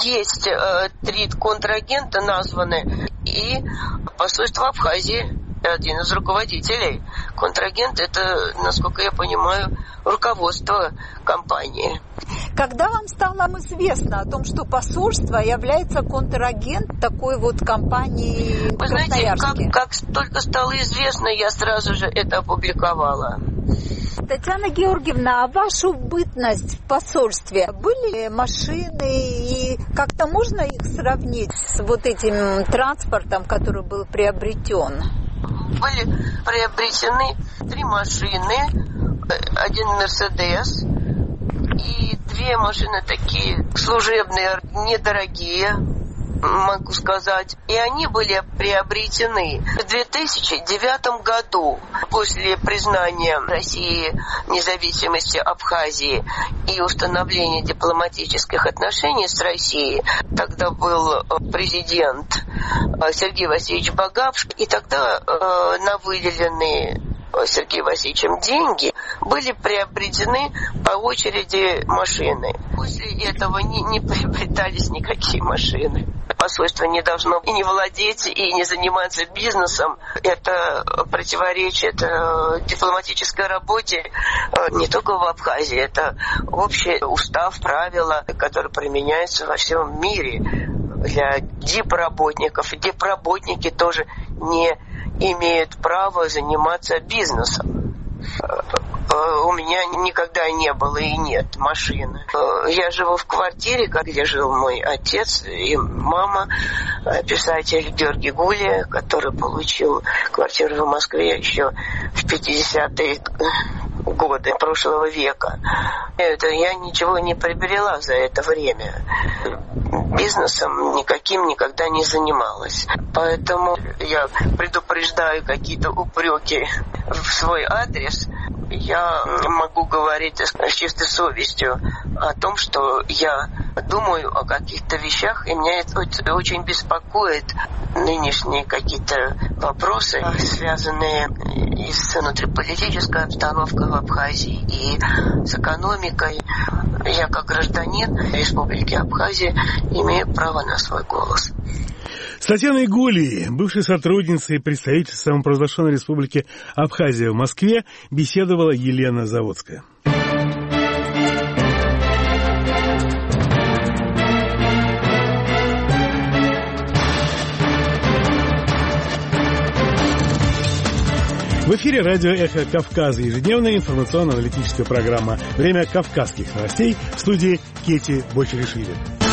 Есть 3 контрагента названы, и посольство Абхазии, один из руководителей. Контрагент — это, насколько я понимаю, руководство компании. Когда вам стало известно о том, что посольство является контрагент такой вот компании в Красноярске? Вы знаете, как только стало известно, я сразу же это опубликовала. Татьяна Георгиевна, а вашу бытность в посольстве, были машины, и как-то можно их сравнить с вот этим транспортом, который был приобретен? Были приобретены 3 машины, 1 «Мерседес» и 2 машины такие служебные, недорогие, могу сказать. И они были приобретены в 2009 году после признания России независимости Абхазии и установления дипломатических отношений с Россией. Тогда был президент Сергей Васильевич Багапш, и тогда на выделенные Сергеем Васильевичем деньги были приобретены по очереди машины. После этого не приобретались никакие машины. Посольство не должно и не владеть, и не заниматься бизнесом. Это противоречит дипломатической работе не только в Абхазии. Это общий устав, правила, которые применяются во всем мире для дипработников. И дипработники тоже не имеют права заниматься бизнесом. У меня никогда не было и нет машины. Я живу в квартире, где жил мой отец и мама, писатель Георгий Гулия, который получил квартиру в Москве еще в 50-е годы прошлого века. Я ничего не приобрела за это время. Бизнесом никаким никогда не занималась. Поэтому я предупреждаю какие-то упреки в свой адрес. Я могу говорить с чистой совестью о том, что я думаю о каких-то вещах, и меня это очень беспокоит нынешние какие-то вопросы, связанные и с внутриполитической обстановкой в Абхазии, и с экономикой. Я, как гражданин Республики Абхазия, имею право на свой голос. С Татьяной Гулией, бывшей сотрудницей представительства самопровозглашенной Республики Абхазия в Москве, беседовала Елена Заводская. В эфире радио «Эхо Кавказа», ежедневная информационно-аналитическая программа «Время кавказских новостей», в студии Кети Бочеришвили.